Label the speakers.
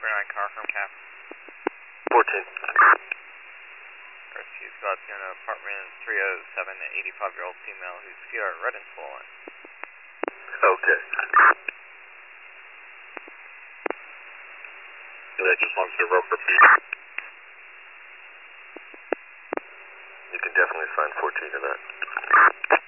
Speaker 1: 9 car from cap.
Speaker 2: 14.
Speaker 1: Rescue squad's going to apartment 307, an 85-year-old female whose feet are red and swollen.
Speaker 2: Okay. Yeah, just wants to rope her feet. You can definitely assign 14 to that.